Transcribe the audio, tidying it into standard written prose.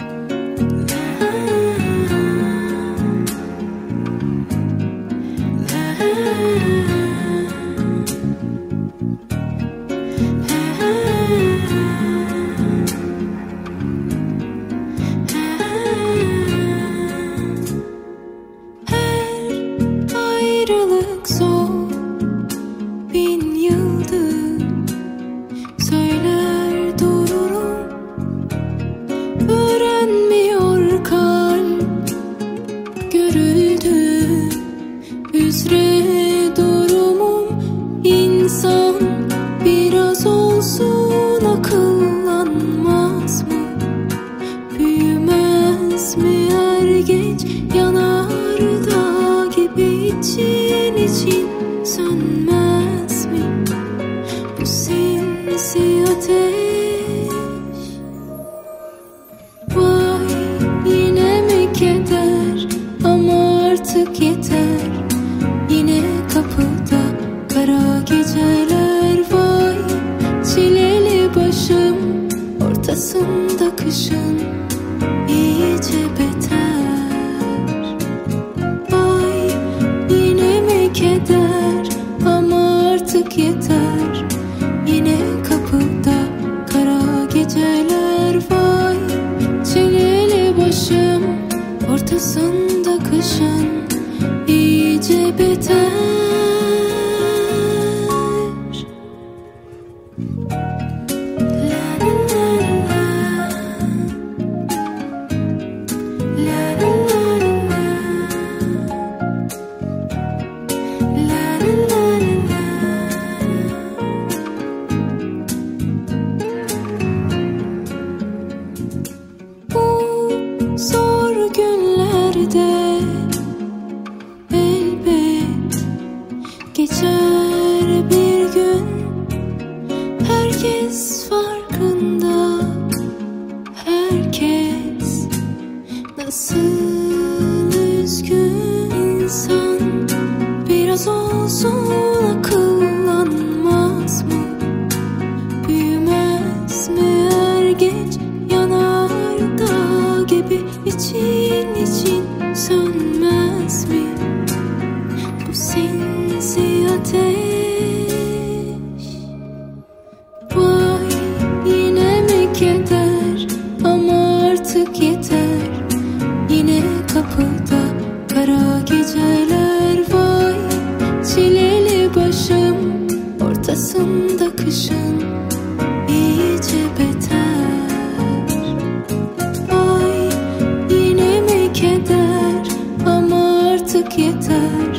Ayrılık zor, 1000 yıldır söyler dururum. Öğrenmiyor kalp, görüldü üzere durumum. İnsan biraz olsun akıllanmaz mı? Büyümez mi er geç, yanar dağ gibi için için sönmez mi bu sinsi ateş? Vay yine mi keder, ama artık yeter. Yine kapıda kara geceler, vay çileli başım ortasında kışın iyice beter. Vay yine mi keder, ama artık yeter. Yine kapıda kara geceler, vay çileli başım ortasında kışın iyice beter. Zor günlerde elbet geçer bir gün. Herkes farkında, herkes nasıl üzgün. İnsan biraz olsun akıllanmaz mı? Büyümez mi er geç, yanar dağ gibi için için sönmez mi bu sinsi ateş? Vay yine mi keder, ama artık yeter. Yine kapıda kara geceler, vay çileli başım ortasında kışın iyice beter. Vay yine mi keder, ama artık yeter.